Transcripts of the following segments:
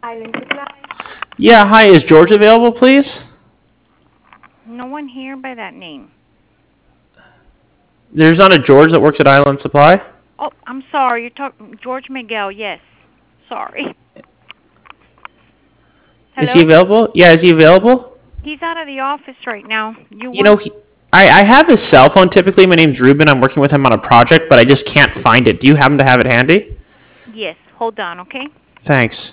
Island Supply. Yeah, hi. Is George available, please? No one here by that name. There's not a George that works at Island Supply? Oh, I'm sorry. You're talking George Miguel. Yes. Sorry. Is he Hello? available? Yeah, is he available? He's out of the office right now. You You know, want? I have his cell phone typically. My name's Ruben. I'm working with him on a project, but I just can't find it. Do you happen to have it handy? Yes. Hold on, okay? Thanks.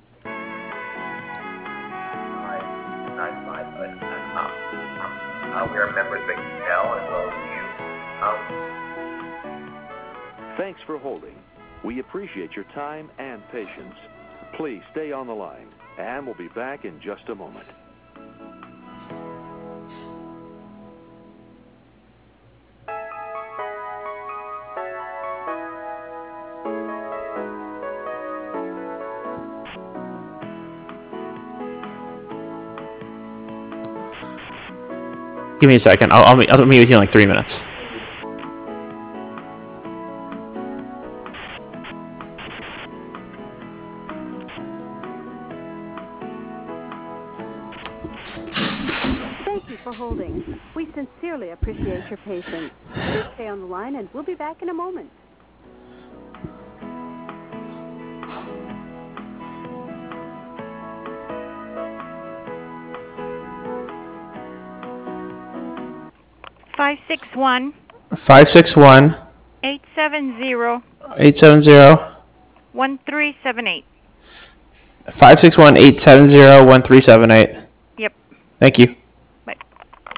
We are members of Excel as well as you. Thanks for holding. We appreciate your time and patience. Please stay on the line, and we'll be back in just a moment. Give me a second. I'll meet with you in like 3 minutes. Thank you for holding. We sincerely appreciate your patience. Please stay on the line and we'll be back in a moment. Five 561 870 870 1378. 561 870 1378. Yep. Thank you.